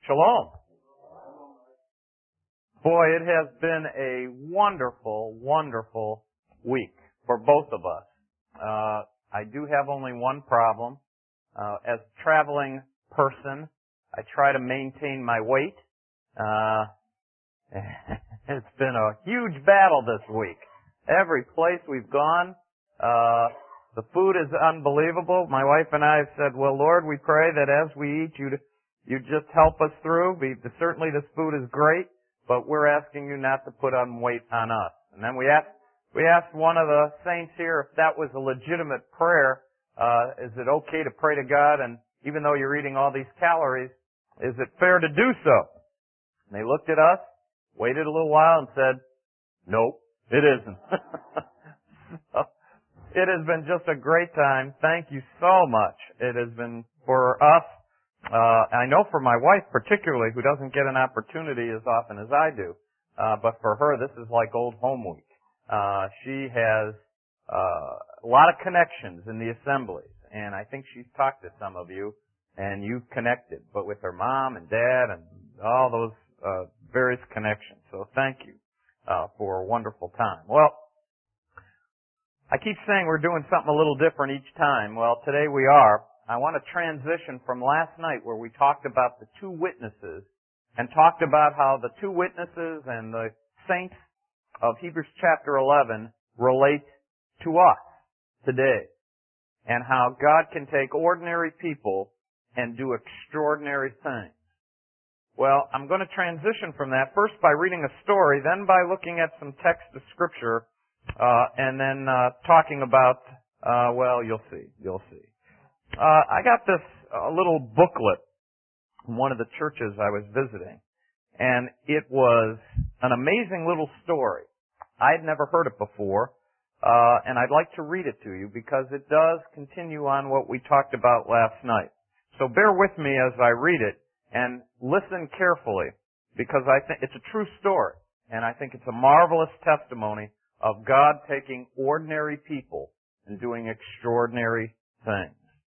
Shalom. Boy, it has been a wonderful, wonderful week for both of us. I do have only one problem. As a traveling person, I try to maintain my weight. It's been a huge battle this week. Every place we've gone, the food is unbelievable. My wife and I have said, well, Lord, we pray that as we eat, you just help us through. Certainly this food is great, but we're asking you not to put on weight on us. And then we asked one of the saints here if that was a legitimate prayer. Is it okay to pray to God? And even though you're eating all these calories, is it fair to do so? And they looked at us, waited a little while, and said, nope, it isn't. So, it has been just a great time. Thank you so much. It has been for us. I know for my wife particularly, who doesn't get an opportunity as often as I do, but for her, this is like old home week. She has a lot of connections in the assemblies, and I think she's talked to some of you, and you've connected, but with her mom and dad and all those various connections. So thank you for a wonderful time. Well, I keep saying we're doing something a little different each time. Well, today we are. I want to transition from last night where we talked about the two witnesses and talked about how the two witnesses and the saints of Hebrews chapter 11 relate to us today, and how God can take ordinary people and do extraordinary things. Well, I'm going to transition from that first by reading a story, then by looking at some text of Scripture, and then talking about, well, you'll see. I got this little booklet from one of the churches I was visiting, and it was an amazing little story. I had never heard it before, and I'd like to read it to you because it does continue on what we talked about last night. So bear with me as I read it and listen carefully, because I think it's a true story, and I think it's a marvelous testimony of God taking ordinary people and doing extraordinary things.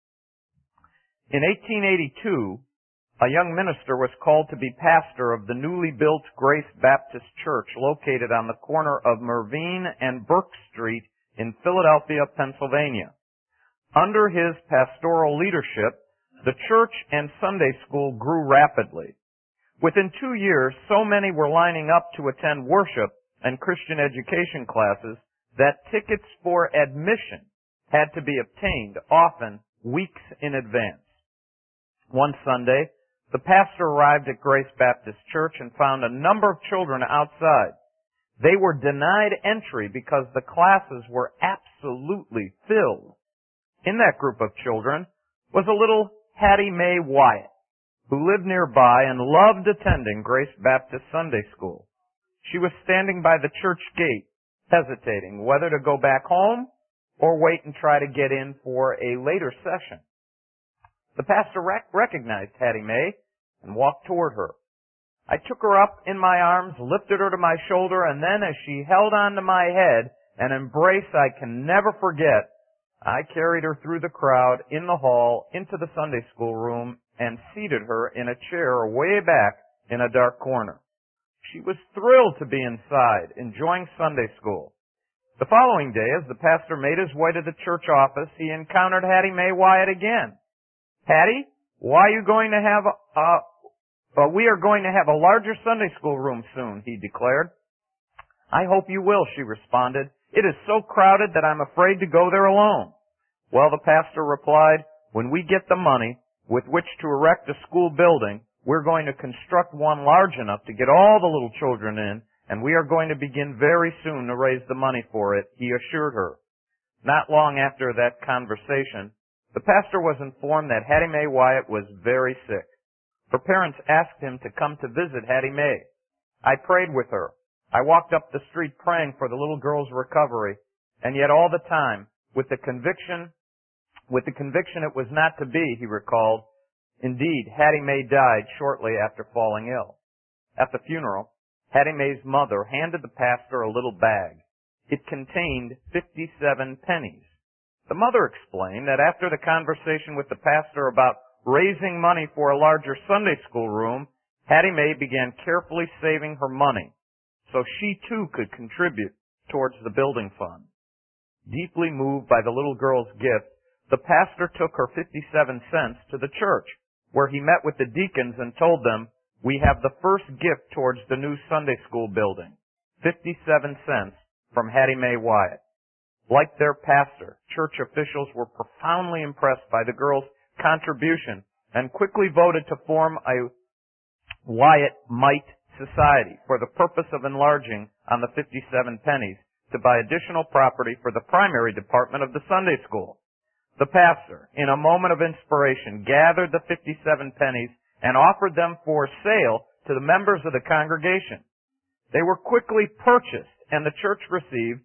In 1882, a young minister was called to be pastor of the newly built Grace Baptist Church located on the corner of Mervine and Burke Street in Philadelphia, Pennsylvania. Under his pastoral leadership, the church and Sunday school grew rapidly. Within 2 years, so many were lining up to attend worship and Christian education classes that tickets for admission had to be obtained, often weeks in advance. One Sunday, the pastor arrived at Grace Baptist Church and found a number of children outside. They were denied entry because the classes were absolutely filled. In that group of children was a little Hattie Mae Wyatt, who lived nearby and loved attending Grace Baptist Sunday School. She was standing by the church gate, hesitating whether to go back home or wait and try to get in for a later session. The pastor recognized Hattie Mae and walked toward her. I took her up in my arms, lifted her to my shoulder, and then as she held onto my head, an embrace I can never forget, I carried her through the crowd, in the hall, into the Sunday school room, and seated her in a chair way back in a dark corner. She was thrilled to be inside, enjoying Sunday school. The following day, as the pastor made his way to the church office, he encountered Hattie Mae Wyatt again. Hattie, why are you going to have we are going to have a larger Sunday school room soon, he declared. I hope you will, she responded. It is so crowded that I'm afraid to go there alone. Well, the pastor replied, when we get the money with which to erect a school building, we're going to construct one large enough to get all the little children in, and we are going to begin very soon to raise the money for it, he assured her. Not long after that conversation, the pastor was informed that Hattie Mae Wyatt was very sick. Her parents asked him to come to visit Hattie Mae. I prayed with her. I walked up the street praying for the little girl's recovery, and yet all the time, with the conviction it was not to be, he recalled. Indeed, Hattie Mae died shortly after falling ill. At the funeral, Hattie Mae's mother handed the pastor a little bag. It contained 57 pennies. The mother explained that after the conversation with the pastor about raising money for a larger Sunday school room, Hattie Mae began carefully saving her money so she too could contribute towards the building fund. Deeply moved by the little girl's gift, the pastor took her 57 cents to the church, where he met with the deacons and told them, "We have the first gift towards the new Sunday school building, 57 cents from Hattie Mae Wyatt." Like their pastor, church officials were profoundly impressed by the girl's contribution and quickly voted to form a Wyatt Mite Society for the purpose of enlarging on the 57 pennies to buy additional property for the primary department of the Sunday school. The pastor, in a moment of inspiration, gathered the 57 pennies and offered them for sale to the members of the congregation. They were quickly purchased, and the church received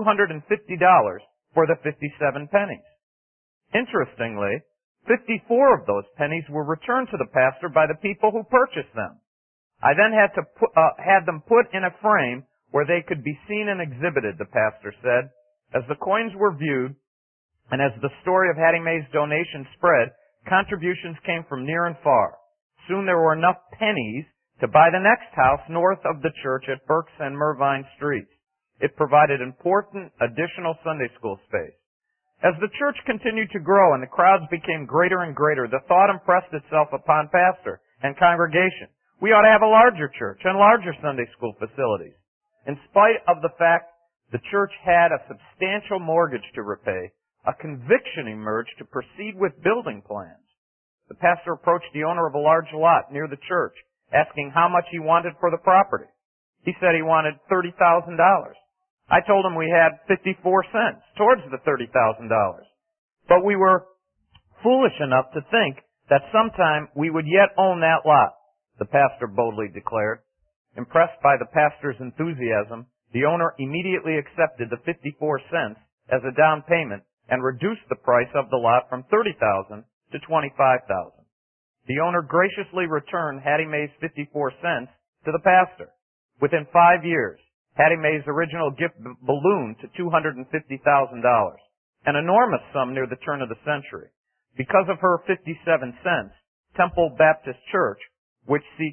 $250 for the 57 pennies. Interestingly, 54 of those pennies were returned to the pastor by the people who purchased them. I then had them put in a frame where they could be seen and exhibited, the pastor said. As the coins were viewed, and as the story of Hattie Mae's donation spread, contributions came from near and far. Soon there were enough pennies to buy the next house north of the church at Berks and Mervine Streets. It provided important additional Sunday school space. As the church continued to grow and the crowds became greater and greater, the thought impressed itself upon pastor and congregation. We ought to have a larger church and larger Sunday school facilities. In spite of the fact the church had a substantial mortgage to repay, a conviction emerged to proceed with building plans. The pastor approached the owner of a large lot near the church, asking how much he wanted for the property. He said he wanted $30,000. I told him we had 54 cents towards the $30,000. But we were foolish enough to think that sometime we would yet own that lot, the pastor boldly declared. Impressed by the pastor's enthusiasm, the owner immediately accepted the 54 cents as a down payment and reduced the price of the lot from $30,000 to $25,000. The owner graciously returned Hattie Mae's 54 cents to the pastor. Within 5 years, Hattie Mae's original gift ballooned to $250,000, an enormous sum near the turn of the century. Because of her 57 cents, Temple Baptist Church, which seats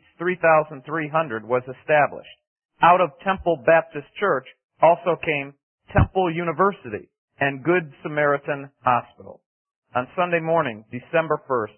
3,300, was established. Out of Temple Baptist Church also came Temple University and Good Samaritan Hospital. On Sunday morning, December 1st,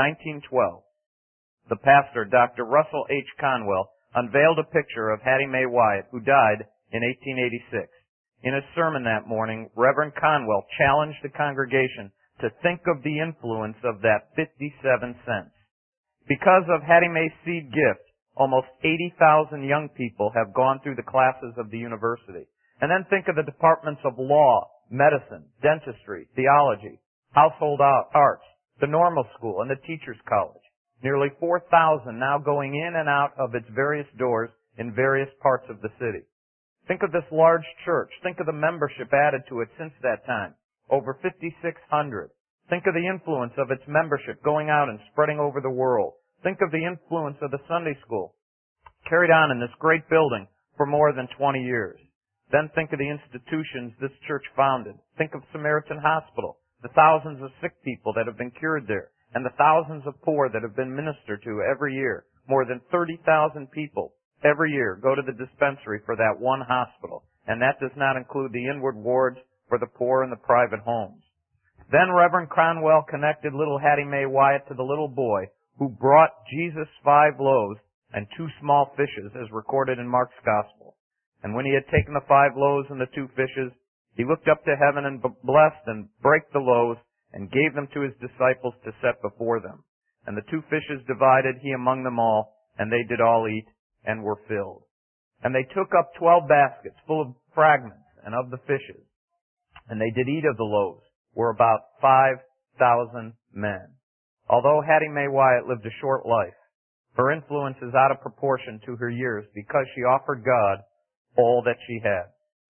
1912, the pastor, Dr. Russell H. Conwell, unveiled a picture of Hattie Mae Wyatt, who died in 1886. In his sermon that morning, Reverend Conwell challenged the congregation to think of the influence of that 57 cents. Because of Hattie Mae's seed gift, almost 80,000 young people have gone through the classes of the university. And then think of the departments of law, medicine, dentistry, theology, household arts, the normal school, and the teacher's college. Nearly 4,000 now going in and out of its various doors in various parts of the city. Think of this large church. Think of the membership added to it since that time. Over 5,600. Think of the influence of its membership going out and spreading over the world. Think of the influence of the Sunday school carried on in this great building for more than 20 years. Then think of the institutions this church founded. Think of Samaritan Hospital, the thousands of sick people that have been cured there, and the thousands of poor that have been ministered to every year. More than 30,000 people every year go to the dispensary for that one hospital, and that does not include the inward wards for the poor in the private homes. Then Reverend Conwell connected little Hattie Mae Wyatt to the little boy who brought Jesus 5 loaves and 2 small fishes, as recorded in Mark's Gospel. And when he had taken the 5 loaves and the 2 fishes, he looked up to heaven and blessed and brake the loaves and gave them to his disciples to set before them. And the 2 fishes divided he among them all, and they did all eat and were filled. And they took up 12 baskets full of fragments and of the fishes. And they did eat of the loaves, were about 5,000 men. Although Hattie Mae Wyatt lived a short life, her influence is out of proportion to her years because she offered God all that she had,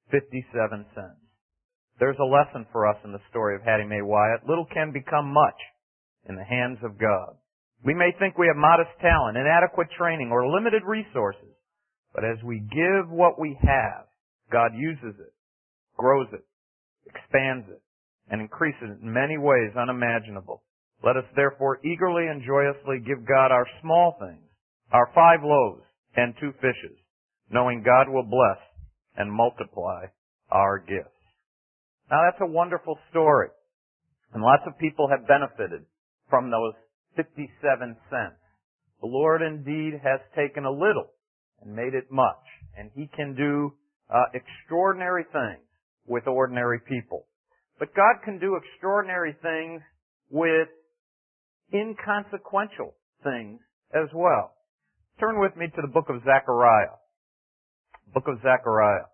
57 cents. There's a lesson for us in the story of Hattie Mae Wyatt. Little can become much in the hands of God. We may think we have modest talent, inadequate training, or limited resources, but as we give what we have, God uses it, grows it, expands it, and increases it in many ways unimaginable. Let us therefore eagerly and joyously give God our small things, our 5 loaves and 2 fishes, knowing God will bless and multiply our gifts. Now that's a wonderful story. And lots of people have benefited from those 57 cents. The Lord indeed has taken a little and made it much. And He can do extraordinary things with ordinary people. But God can do extraordinary things with inconsequential things as well. Turn with me to the book of Zechariah. Book of Zechariah.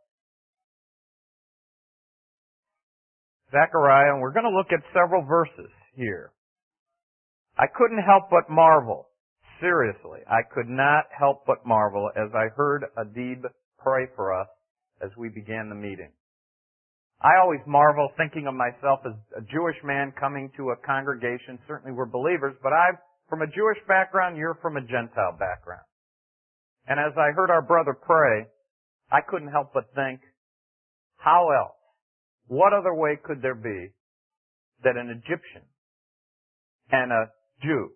Zechariah, and we're going to look at several verses here. I couldn't help but marvel. Seriously, I could not help but marvel as I heard Adib pray for us as we began the meeting. I always marvel thinking of myself as a Jewish man coming to a congregation. Certainly we're believers, but I'm from a Jewish background, you're from a Gentile background. And as I heard our brother pray, I couldn't help but think, how else? What other way could there be that an Egyptian and a Jew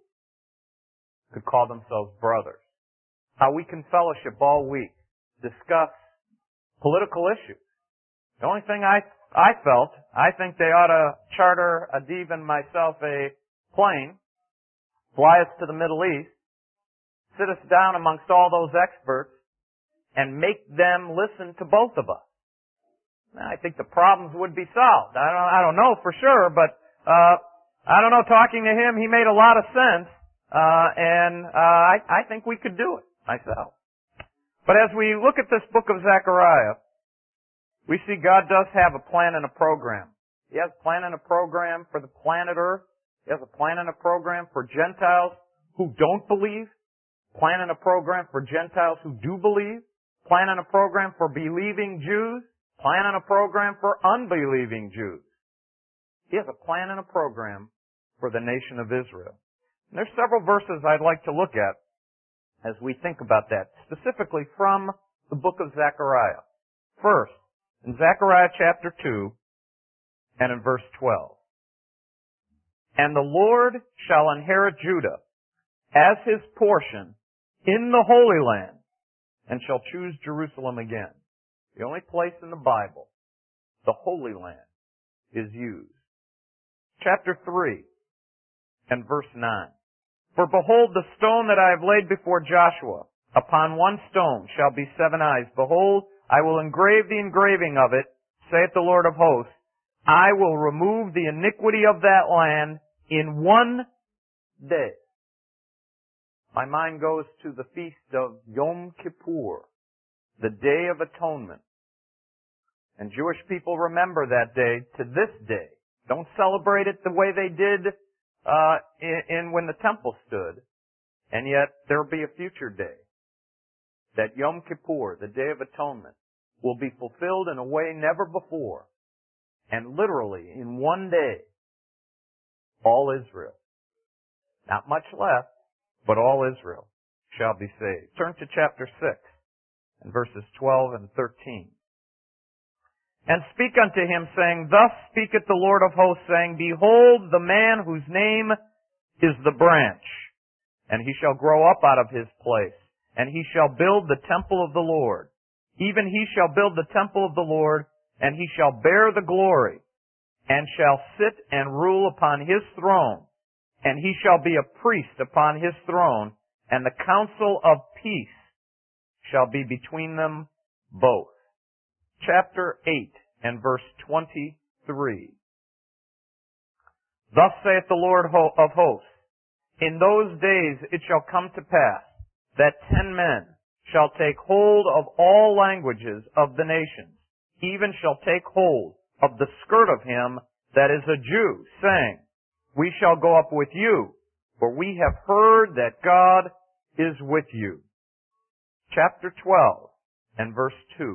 could call themselves brothers? How we can fellowship all week, discuss political issues. The only thing I felt, I think they ought to charter Adib and myself a plane, fly us to the Middle East, sit us down amongst all those experts, and make them listen to both of us. Now, I think the problems would be solved. I don't know for sure, but I don't know. Talking to him, he made a lot of sense, and I think we could do it myself. But as we look at this book of Zechariah, we see God does have a plan and a program. He has a plan and a program for the planet Earth. He has a plan and a program for Gentiles who don't believe. Plan and a program for Gentiles who do believe. Plan and a program for believing Jews. Plan and a program for unbelieving Jews. He has a plan and a program for the nation of Israel. And there's several verses I'd like to look at as we think about that, specifically from the book of Zechariah. First, in Zechariah chapter 2 and in verse 12. And the Lord shall inherit Judah as his portion in the Holy Land, and shall choose Jerusalem again. The only place in the Bible the Holy Land is used. Chapter 3 and verse 9. For behold, the stone that I have laid before Joshua, upon one stone shall be 7 eyes. Behold, I will engrave the engraving of it, saith the Lord of hosts. I will remove the iniquity of that land in 1 day. My mind goes to the feast of Yom Kippur, the Day of Atonement. And Jewish people remember that day to this day. Don't celebrate it the way they did when the temple stood. And yet there will be a future day that Yom Kippur, the Day of Atonement, will be fulfilled in a way never before. And literally, in 1 day, all Israel, not much left, but all Israel shall be saved. Turn to chapter 6 and verses 12 and 13. And speak unto him, saying, Thus speaketh the Lord of hosts, saying, Behold, the man whose name is the branch, and he shall grow up out of his place, and he shall build the temple of the Lord. Even he shall build the temple of the Lord, and he shall bear the glory, and shall sit and rule upon his throne, and he shall be a priest upon his throne, and the counsel of peace shall be between them both. Chapter 8 and verse 23. Thus saith the Lord of hosts, In those days it shall come to pass that 10 men shall take hold of all languages of the nations, even shall take hold of the skirt of him that is a Jew, saying, We shall go up with you, for we have heard that God is with you. Chapter 12 and verse 2.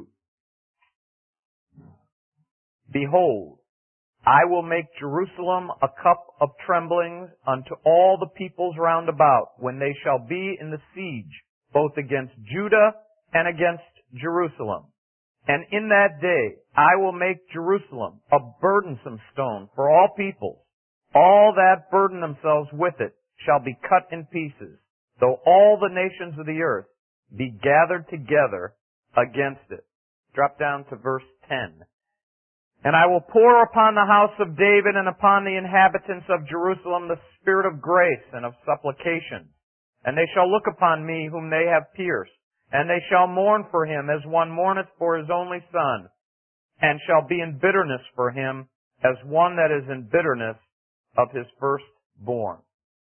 Behold, I will make Jerusalem a cup of tremblings unto all the peoples round about, when they shall be in the siege, both against Judah and against Jerusalem. And in that day I will make Jerusalem a burdensome stone for all peoples. All that burden themselves with it shall be cut in pieces. though all the nations of the earth be gathered together against it. Drop down to verse 10. And I will pour upon the house of David and upon the inhabitants of Jerusalem the spirit of grace and of supplication. And they shall look upon me whom they have pierced, and they shall mourn for him as one mourneth for his only son, and shall be in bitterness for him as one that is in bitterness of his firstborn.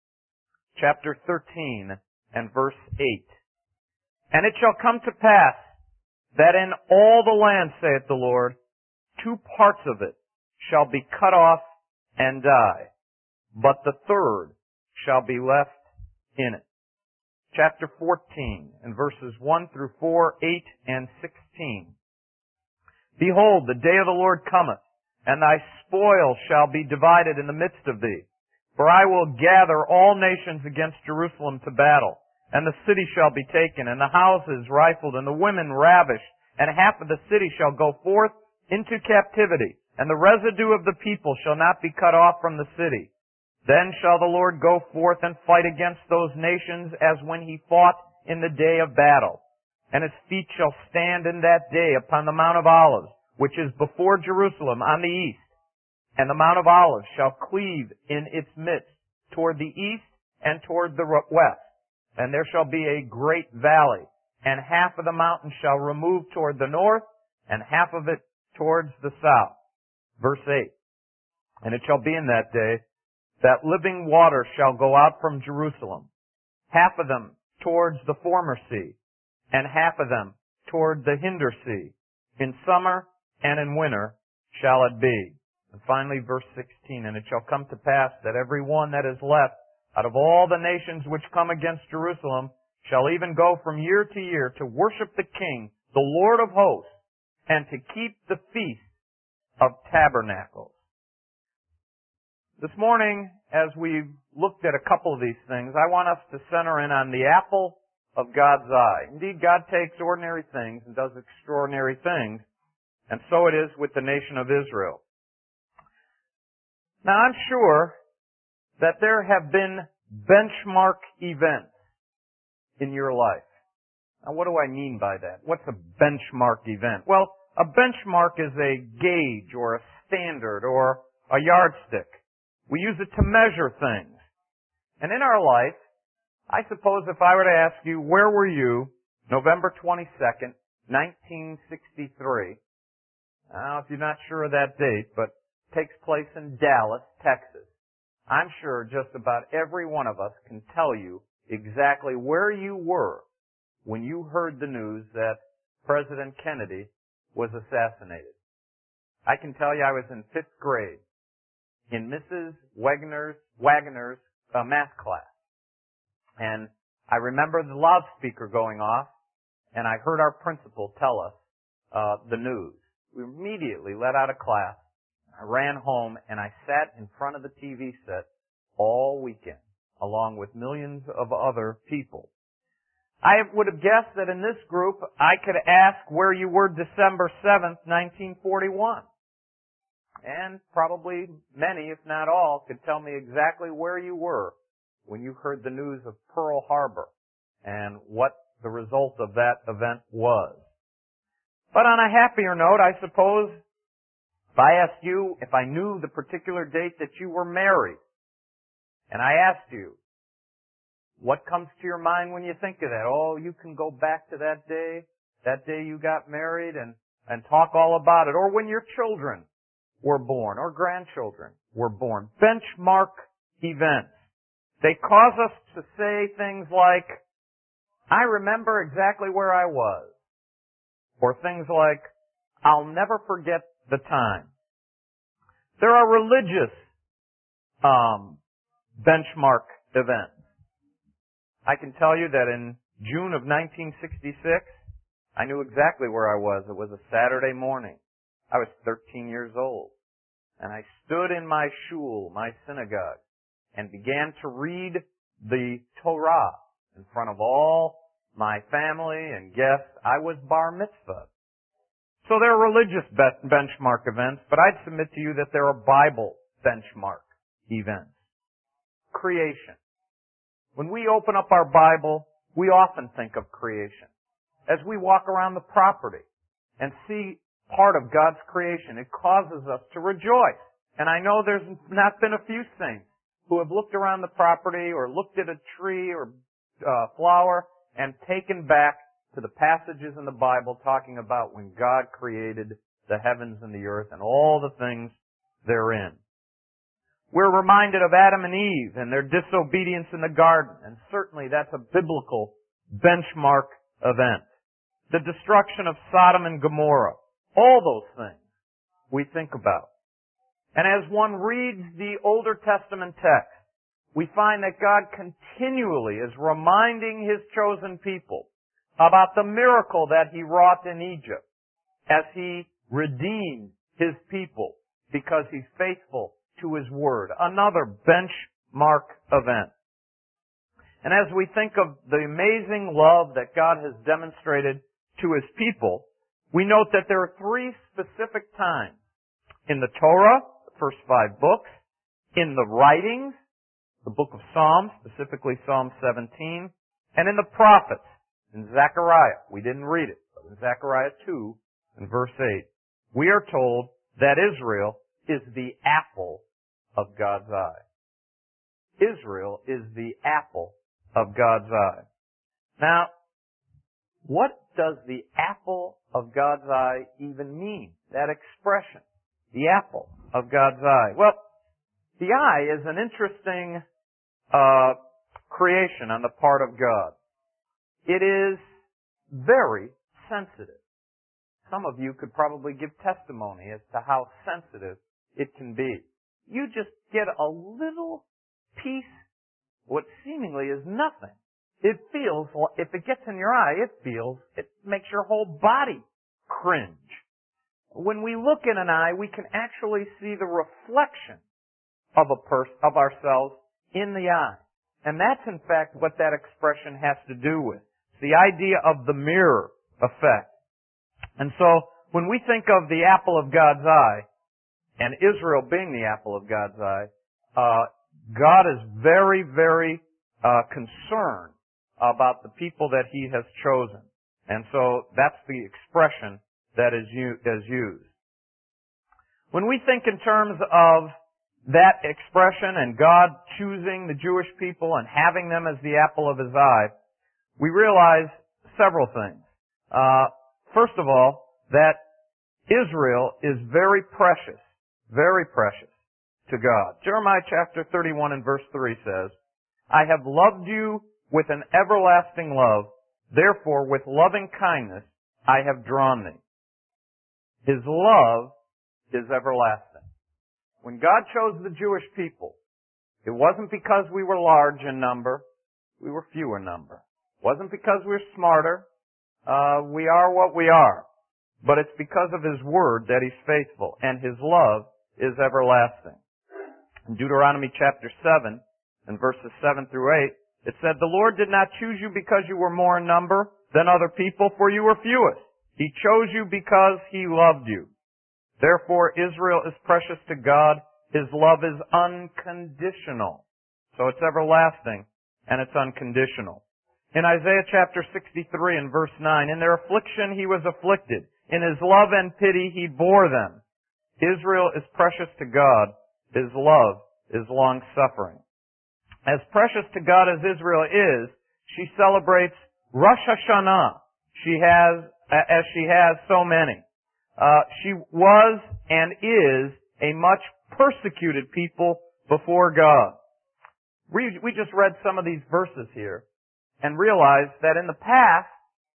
Chapter 13 and verse 8. And it shall come to pass that in all the land, saith the Lord, 2 parts of it shall be cut off and die, but the third shall be left in it. Chapter 14 and verses 1 through 4, 8, and 16. Behold, the day of the Lord cometh, and thy spoil shall be divided in the midst of thee. For I will gather all nations against Jerusalem to battle, and the city shall be taken, and the houses rifled, and the women ravished, and half of the city shall go forth into captivity, and the residue of the people shall not be cut off from the city. Then shall the Lord go forth and fight against those nations as when he fought in the day of battle. And his feet shall stand in that day upon the Mount of Olives, which is before Jerusalem on the east. And the Mount of Olives shall cleave in its midst toward the east and toward the west. And there shall be a great valley, and half of the mountain shall remove toward the north, and half of it towards the south. Verse 8. And it shall be in that day that living water shall go out from Jerusalem, half of them towards the former sea, and half of them toward the hinder sea. In summer and in winter shall it be. And finally, verse 16, and it shall come to pass that every one that is left out of all the nations which come against Jerusalem shall even go from year to year to worship the King, the Lord of hosts, and to keep the feast of tabernacles. This morning, as we've looked at a couple of these things, I want us to center in on the apple of God's eye. Indeed, God takes ordinary things and does extraordinary things, and so it is with the nation of Israel. Now, I'm sure that there have been benchmark events in your life. Now, what do I mean by that? What's a benchmark event? Well, a benchmark is a gauge or a standard or a yardstick. We use it to measure things. And in our life, I suppose if I were to ask you, where were you November 22nd, 1963? Now, if you're not sure of that date, but it takes place in Dallas, Texas. I'm sure just about every one of us can tell you exactly where you were when you heard the news that President Kennedy was assassinated. I can tell you I was in 5th grade in Mrs. Wagner's math class. And I remember the loudspeaker going off, and I heard our principal tell us the news. We immediately let out of class. I ran home, and I sat in front of the TV set all weekend, along with millions of other people. I would have guessed that in this group, I could ask where you were December 7th, 1941. And probably many, if not all, could tell me exactly where you were when you heard the news of Pearl Harbor and what the result of that event was. But on a happier note, I suppose, if I asked you if I knew the particular date that you were married, and I asked you, what comes to your mind when you think of that? Oh, you can go back to that day you got married, and talk all about it. Or when your children were born, or grandchildren were born. Benchmark events. They cause us to say things like, I remember exactly where I was. Or things like, I'll never forget the time. There are religious benchmark events. I can tell you that in June of 1966, I knew exactly where I was. It was a Saturday morning. I was 13 years old. And I stood in my shul, my synagogue, and began to read the Torah in front of all my family and guests. I was bar mitzvah. So there are religious benchmark events, but I'd submit to you that there are Bible benchmark events. Creation. When we open up our Bible, we often think of creation. As we walk around the property and see part of God's creation, it causes us to rejoice. And I know there's not been a few saints who have looked around the property or looked at a tree or flower and taken back to the passages in the Bible talking about when God created the heavens and the earth and all the things therein. We're reminded of Adam and Eve and their disobedience in the garden, and certainly that's a biblical benchmark event. The destruction of Sodom and Gomorrah, all those things we think about. And as one reads the Older Testament text, we find that God continually is reminding His chosen people about the miracle that He wrought in Egypt as He redeemed His people because He's faithful to His Word. Another benchmark event. And as we think of the amazing love that God has demonstrated to His people, we note that there are three specific times in the Torah, the first 5 books, in the writings, the book of Psalms, specifically Psalm 17, and in the prophets, in Zechariah. We didn't read it, but in Zechariah 2, in verse 8, we are told that Israel is the apple of God's eye. Israel is the apple of God's eye. Now, what does the apple of God's eye even mean? That expression, the apple of God's eye. Well, the eye is an interesting creation on the part of God. It is very sensitive. Some of you could probably give testimony as to how sensitive it can be. You just get a little piece, what seemingly is nothing. It feels, if it gets in your eye, it makes your whole body cringe. When we look in an eye, we can actually see the reflection of of ourselves in the eye. And that's in fact what that expression has to do with. It's the idea of the mirror effect. And so, when we think of the apple of God's eye, and Israel being the apple of God's eye, God is very, very concerned about the people that He has chosen. And so, that's the expression that is used. When we think in terms of that expression and God choosing the Jewish people and having them as the apple of His eye, we realize several things. First of all, that Israel is very precious to God. Jeremiah chapter 31 and verse 3 says, I have loved you with an everlasting love, therefore with loving kindness I have drawn thee. His love is everlasting. When God chose the Jewish people, it wasn't because we were large in number, we were few in number. It wasn't because we were smarter, we are what we are. But it's because of His Word that He's faithful, and His love is everlasting. In Deuteronomy chapter 7, and verses 7 through 8, it said, the Lord did not choose you because you were more in number than other people, for you were fewest. He chose you because He loved you. Therefore, Israel is precious to God. His love is unconditional. So it's everlasting, and it's unconditional. In Isaiah chapter 63 and verse 9, in their affliction He was afflicted. In His love and pity He bore them. Israel is precious to God. His love is long-suffering. As precious to God as Israel is, she celebrates Rosh Hashanah. As she has so many. She was and is a much persecuted people before God. We just read some of these verses here and realized that in the past,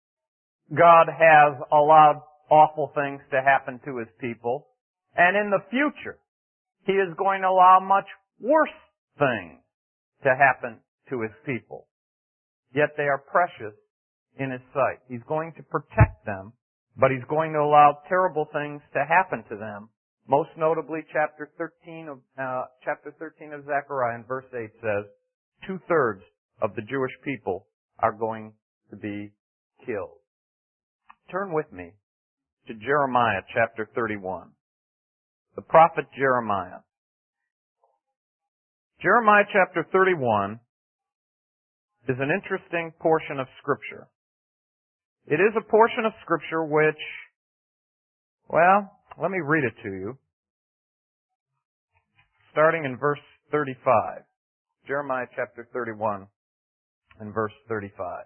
God has allowed awful things to happen to His people, and in the future, He is going to allow much worse things to happen to His people. Yet they are precious in His sight. He's going to protect them, but He's going to allow terrible things to happen to them. Most notably, chapter 13 of Zechariah in verse 8 says, 2/3 of the Jewish people are going to be killed. Turn with me to Jeremiah chapter 31. The prophet Jeremiah. Jeremiah chapter 31 is an interesting portion of Scripture. It is a portion of Scripture which, well, let me read it to you. Starting in verse 35. Jeremiah chapter 31 and verse 35.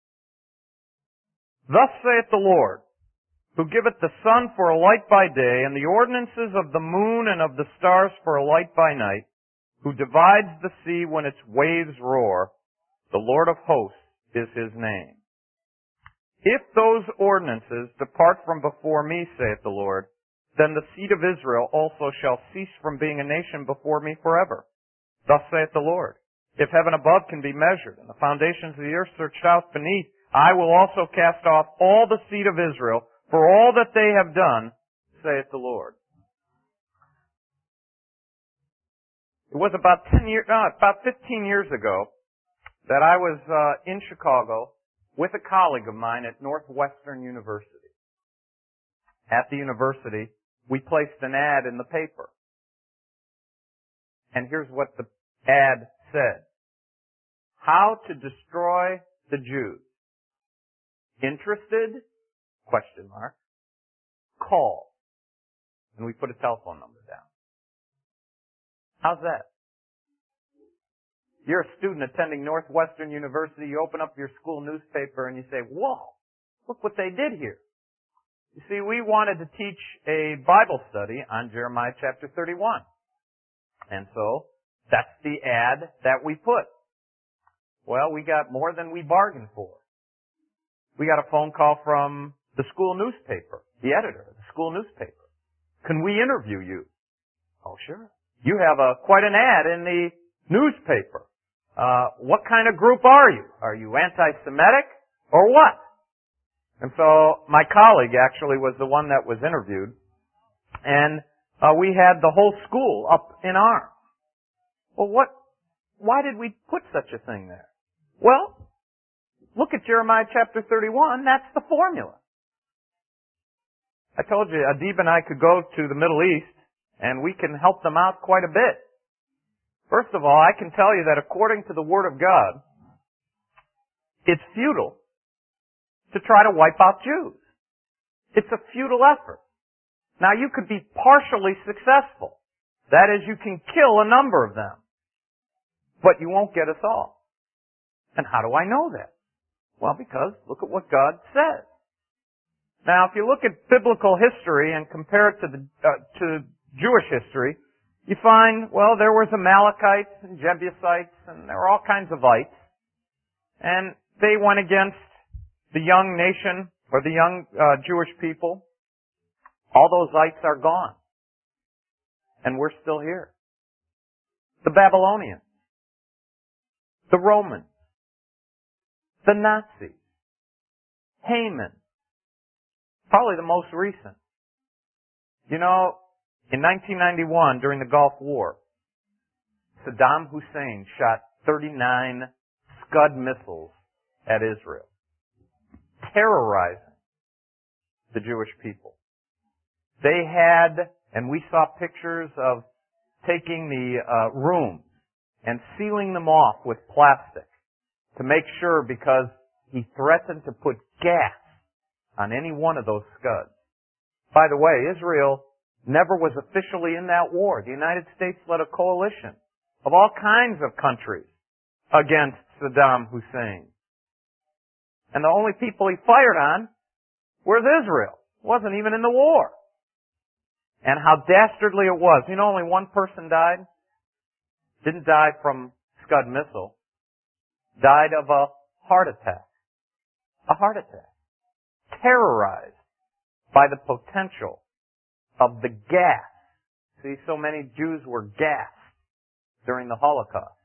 Thus saith the Lord, who giveth the sun for a light by day, and the ordinances of the moon and of the stars for a light by night, who divides the sea when its waves roar, the Lord of hosts is his name. If those ordinances depart from before me, saith the Lord, then the seed of Israel also shall cease from being a nation before me forever. Thus saith the Lord, if heaven above can be measured, and the foundations of the earth searched out beneath, I will also cast off all the seed of Israel for all that they have done, saith the Lord. It was about 15 years ago that I was in Chicago with a colleague of mine at Northwestern University. At the university, we placed an ad in the paper. And here's what the ad said. How to destroy the Jews. Interested? Question mark. Call. And we put a telephone number down. How's that? You're a student attending Northwestern University, you open up your school newspaper and you say, whoa, look what they did here. You see, we wanted to teach a Bible study on Jeremiah chapter 31. And so, that's the ad that we put. Well, we got more than we bargained for. We got a phone call from the school newspaper, the editor of the school newspaper. Can we interview you? Oh, sure. You have quite an ad in the newspaper. What kind of group are you? Are you anti-Semitic or what? And so my colleague actually was the one that was interviewed, and we had the whole school up in arms. Well, why did we put such a thing there? Well, look at Jeremiah chapter 31. That's the formula. I told you, Adib and I could go to the Middle East, and we can help them out quite a bit. First of all, I can tell you that according to the Word of God, it's futile to try to wipe out Jews. It's a futile effort. Now, you could be partially successful. That is, you can kill a number of them. But you won't get us all. And how do I know that? Well, because look at what God says. Now, if you look at biblical history and compare it to Jewish history, you find, well, there was Amalekites and Jebusites, and there were all kinds of ites. And they went against the young nation, or the young Jewish people. All those ites are gone. And we're still here. The Babylonians. The Romans. The Nazis. Haman. Probably the most recent. You know, in 1991, during the Gulf War, Saddam Hussein shot 39 Scud missiles at Israel, terrorizing the Jewish people. They had, and we saw pictures of taking the rooms and sealing them off with plastic to make sure, because he threatened to put gas on any one of those Scuds. By the way, Israel never was officially in that war. The United States led a coalition of all kinds of countries against Saddam Hussein. And the only people he fired on was Israel. Wasn't even in the war. And how dastardly it was. You know, only one person died. Didn't die from Scud missile. Died of a heart attack. A heart attack. Terrorized by the potential of the gas. See, so many Jews were gassed during the Holocaust.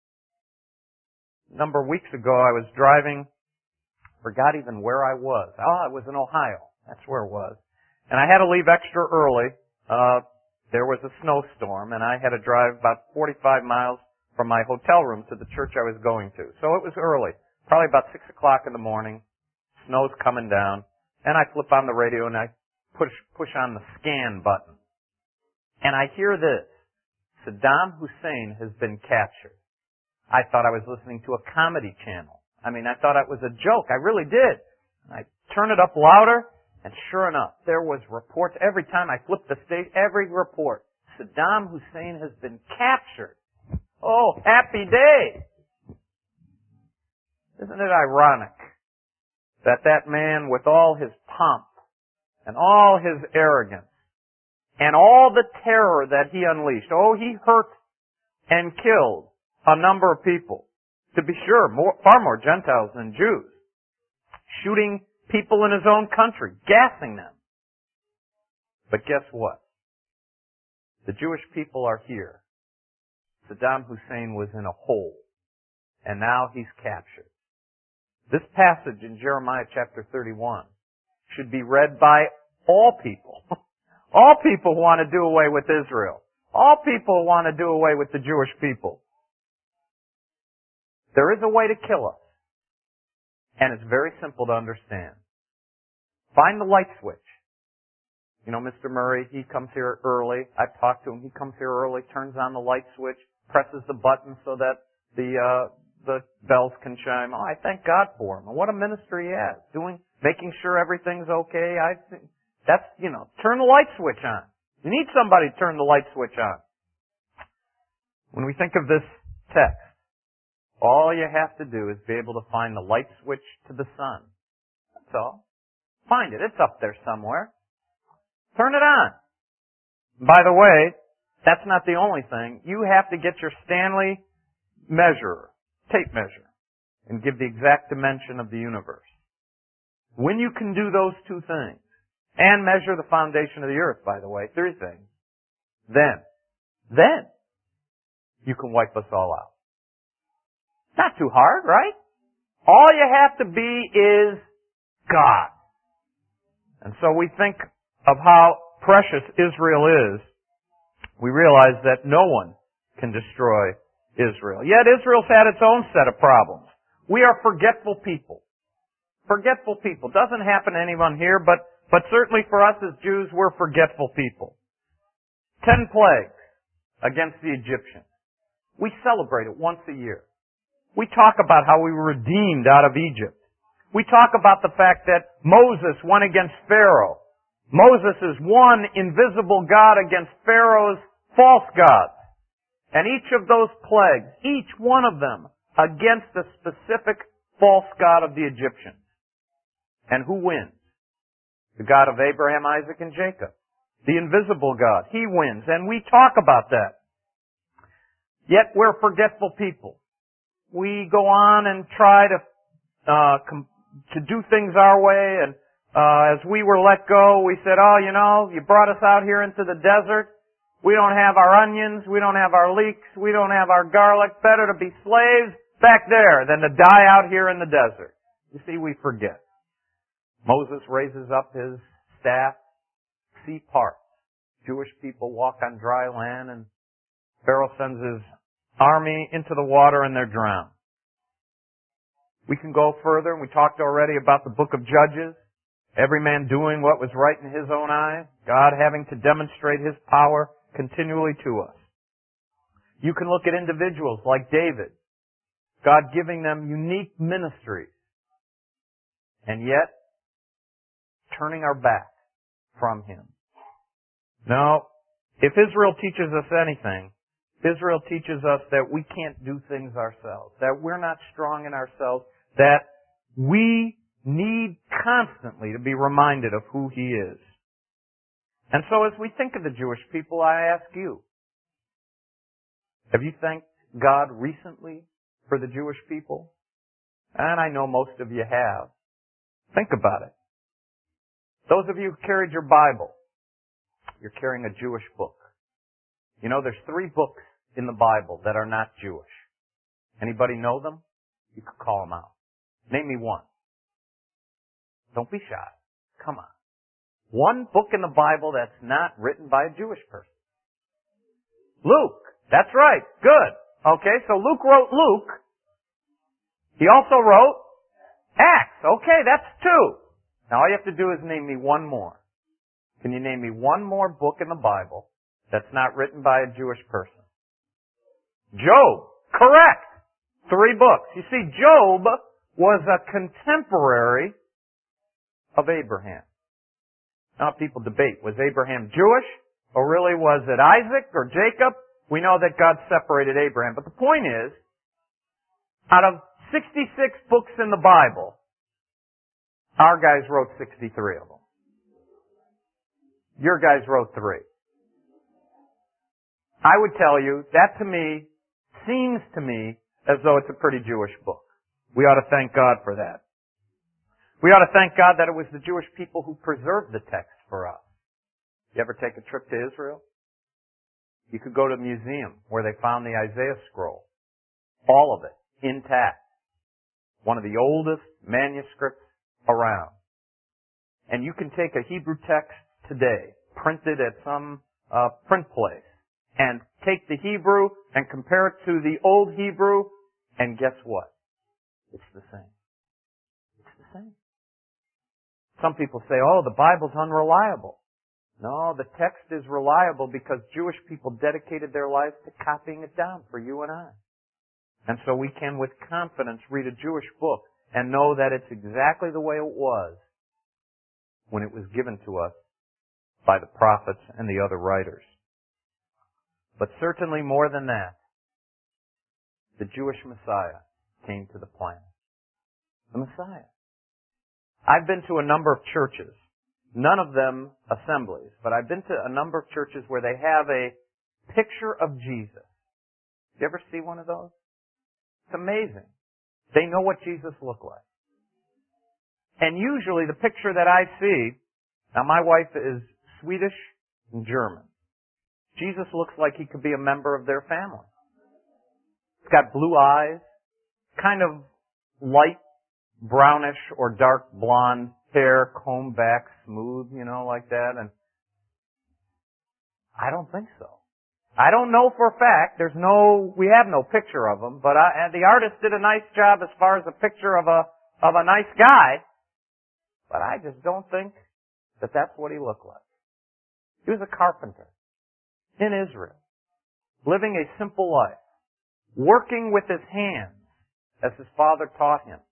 A number of weeks ago, I was driving, forgot even where I was. Oh, it was in Ohio. That's where it was. And I had to leave extra early. There was a snowstorm, and I had to drive about 45 miles from my hotel room to the church I was going to. So it was early, probably about 6 o'clock in the morning. Snow's coming down, and I flip on the radio and I push on the scan button. And I hear this: Saddam Hussein has been captured. I thought I was listening to a comedy channel. I thought it was a joke. I really did. I turned it up louder, and sure enough, there was reports. Every time I flipped the station, every report, Saddam Hussein has been captured. Oh, happy day! Isn't it ironic that that man, with all his pomp and all his arrogance and all the terror that he unleashed, he hurt and killed a number of people. To be sure, far more Gentiles than Jews. Shooting people in his own country, gassing them. But guess what? The Jewish people are here. Saddam Hussein was in a hole, and now he's captured. This passage in Jeremiah chapter 31 should be read by all people. All people want to do away with Israel. All people want to do away with the Jewish people. There is a way to kill us. And it's very simple to understand. Find the light switch. You know, Mr. Murray, he comes here early. I've talked to him. He comes here early, turns on the light switch, presses the button so that the bells can chime. Oh, I thank God for him. And what a ministry he has. Making sure everything's okay. Turn the light switch on. You need somebody to turn the light switch on. When we think of this text, all you have to do is be able to find the light switch to the sun. That's all. Find it. It's up there somewhere. Turn it on. By the way, that's not the only thing. You have to get your Stanley measurer, tape measure, and give the exact dimension of the universe. When you can do those two things, and measure the foundation of the earth, by the way, 3 things, then you can wipe us all out. Not too hard, right? All you have to be is God. And so we think of how precious Israel is. We realize that no one can destroy Israel. Yet Israel's had its own set of problems. We are forgetful people. Forgetful people. Doesn't happen to anyone here, but certainly for us as Jews, we're forgetful people. 10 plagues against the Egyptians. We celebrate it once a year. We talk about how we were redeemed out of Egypt. We talk about the fact that Moses went against Pharaoh. Moses is one invisible God against Pharaoh's false gods. And each of those plagues, each one of them, against the specific false god of the Egyptians. And who wins? The God of Abraham, Isaac, and Jacob. The invisible God. He wins. And we talk about that. Yet we're forgetful people. We go on and try to do things our way, and as we were let go, we said, you brought us out here into the desert. We don't have our onions, we don't have our leeks, we don't have our garlic. Better to be slaves back there than to die out here in the desert. You see, we forget. Moses raises up his staff, sea parts. Jewish people walk on dry land, and Pharaoh sends his army into the water and they're drowned. We can go further, and we talked already about the book of Judges. Every man doing what was right in his own eyes. God having to demonstrate His power continually to us. You can look at individuals like David. God giving them unique ministries. And yet, turning our back from Him. No, if Israel teaches us anything, Israel teaches us that we can't do things ourselves, that we're not strong in ourselves, that we need constantly to be reminded of who He is. And so as we think of the Jewish people, I ask you, have you thanked God recently for the Jewish people? And I know most of you have. Think about it. Those of you who carried your Bible, you're carrying a Jewish book. You know, there's 3 books in the Bible that are not Jewish. Anybody know them? You could call them out. Name me one. Don't be shy. Come on. One book in the Bible that's not written by a Jewish person. Luke. That's right. Good. Okay, so Luke wrote Luke. He also wrote Acts. Okay, that's 2. Now all you have to do is name me one more. Can you name me one more book in the Bible that's not written by a Jewish person? Job. Correct. 3 books. You see, Job was a contemporary of Abraham. Now people debate, was Abraham Jewish? Or really was it Isaac or Jacob? We know that God separated Abraham. But the point is, out of 66 books in the Bible, our guys wrote 63 of them. Your guys wrote 3. I would tell you, that to me, seems to me, as though it's a pretty Jewish book. We ought to thank God for that. We ought to thank God that it was the Jewish people who preserved the text for us. You ever take a trip to Israel? You could go to a museum where they found the Isaiah scroll. All of it, intact. One of the oldest manuscripts around. And you can take a Hebrew text today, printed at some print place, and take the Hebrew and compare it to the old Hebrew, and guess what? It's the same. It's the same. Some people say, oh, the Bible's unreliable. No, the text is reliable because Jewish people dedicated their lives to copying it down for you and I. And so we can with confidence read a Jewish book and know that it's exactly the way it was when it was given to us by the prophets and the other writers. But certainly more than that, the Jewish Messiah came to the planet. The Messiah. I've been to a number of churches, none of them assemblies, but I've been to a number of churches where they have a picture of Jesus. You ever see one of those? It's amazing. They know what Jesus looked like. And usually the picture that I see, now my wife is Swedish and German. Jesus looks like he could be a member of their family. He's got blue eyes, kind of light brownish or dark blonde hair, combed back, smooth, like that. And I don't think so. I don't know for a fact. We have no picture of him, but the artist did a nice job as far as a picture of a nice guy. But I just don't think that that's what he looked like. He was a carpenter in Israel, living a simple life, working with his hands as his father taught him.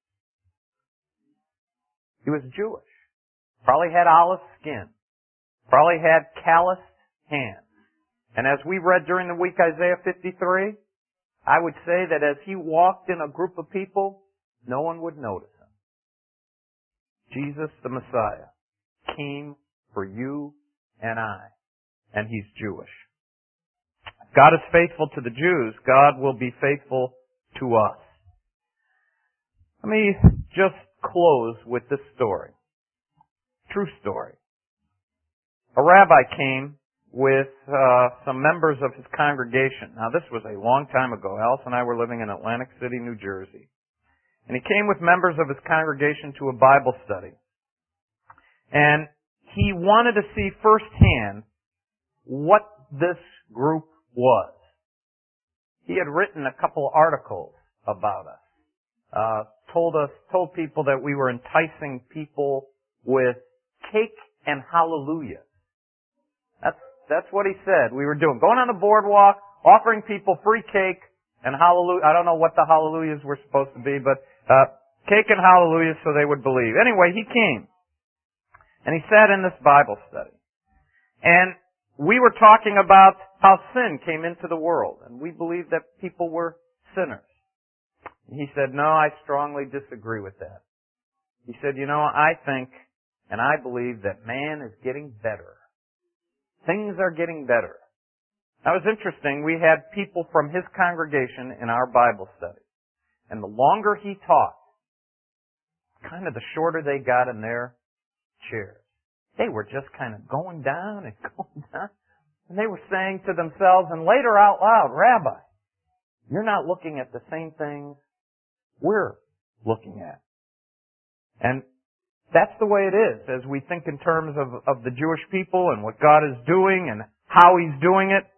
He was Jewish. Probably had olive skin. Probably had calloused hands. And as we read during the week Isaiah 53, I would say that as he walked in a group of people, no one would notice him. Jesus the Messiah came for you and I, and he's Jewish. God is faithful to the Jews. God will be faithful to us. Let me just close with this story. True story. A rabbi came with some members of his congregation. Now this was a long time ago. Alice and I were living in Atlantic City, New Jersey. And he came with members of his congregation to a Bible study. And he wanted to see firsthand what this group was. He had written a couple articles about us. Told people that we were enticing people with cake and hallelujah. That's what he said we were doing. Going on the boardwalk, offering people free cake and hallelujah. I don't know what the hallelujahs were supposed to be, but cake and hallelujah so they would believe. Anyway, he came. And he sat in this Bible study. And we were talking about how sin came into the world. And we believed that people were sinners. And he said, no, I strongly disagree with that. He said, I think and I believe that man is getting better. Things are getting better. That was interesting. We had people from his congregation in our Bible study. And the longer he taught, kind of the shorter they got in their chairs. They were just kind of going down and going down. And they were saying to themselves, and later out loud, Rabbi, you're not looking at the same things we're looking at. And that's the way it is as we think in terms of the Jewish people and what God is doing and how He's doing it.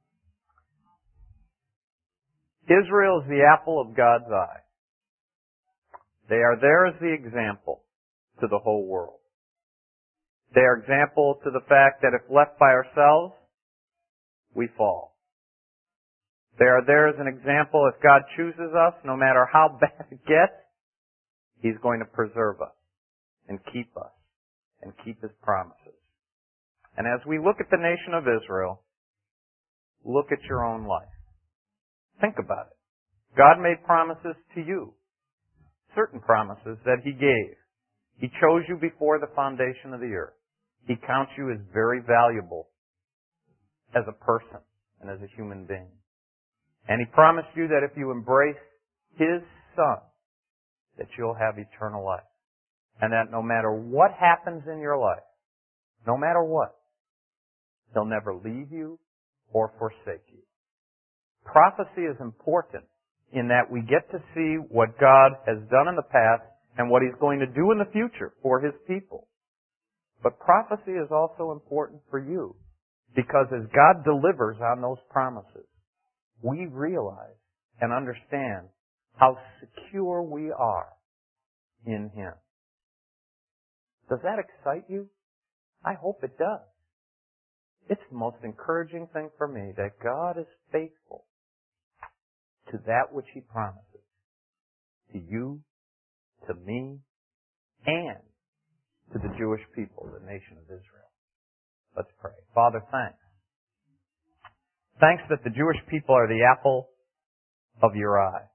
Israel is the apple of God's eye. They are there as the example to the whole world. They are example to the fact that if left by ourselves, we fall. They are there as an example. If God chooses us, no matter how bad it gets, He's going to preserve us and keep us and keep His promises. And as we look at the nation of Israel, look at your own life. Think about it. God made promises to you. Certain promises that He gave. He chose you before the foundation of the earth. He counts you as very valuable as a person and as a human being. And He promised you that if you embrace His Son, that you'll have eternal life. And that no matter what happens in your life, no matter what, He'll never leave you or forsake you. Prophecy is important in that we get to see what God has done in the past and what He's going to do in the future for His people. But prophecy is also important for you because as God delivers on those promises, we realize and understand how secure we are in Him. Does that excite you? I hope it does. It's the most encouraging thing for me that God is faithful to that which He promises. To you, to me, and to the Jewish people, the nation of Israel. Let's pray. Father, thanks. Thanks that the Jewish people are the apple of your eye.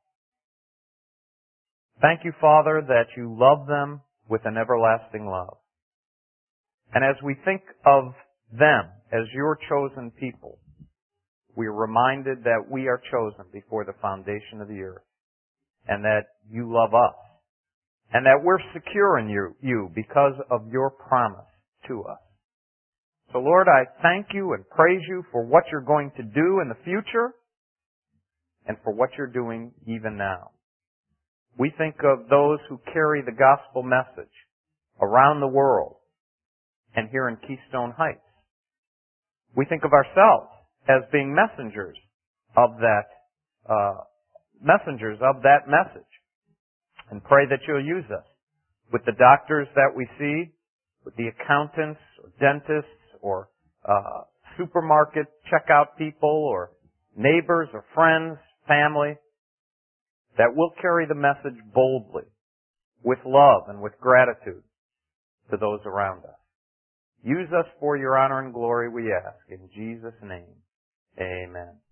Thank you, Father, that you love them with an everlasting love. And as we think of them as your chosen people, we are reminded that we are chosen before the foundation of the earth, and that you love us, and that we're secure in you because of your promise to us. So Lord, I thank you and praise you for what you're going to do in the future and for what you're doing even now. We think of those who carry the gospel message around the world and here in Keystone Heights. We think of ourselves as being messengers of that message, and pray that you'll use us with the doctors that we see, with the accountants or dentists or supermarket checkout people or neighbors or friends, family, that we'll carry the message boldly with love and with gratitude to those around us. Use us for your honor and glory, we ask. In Jesus' name, amen.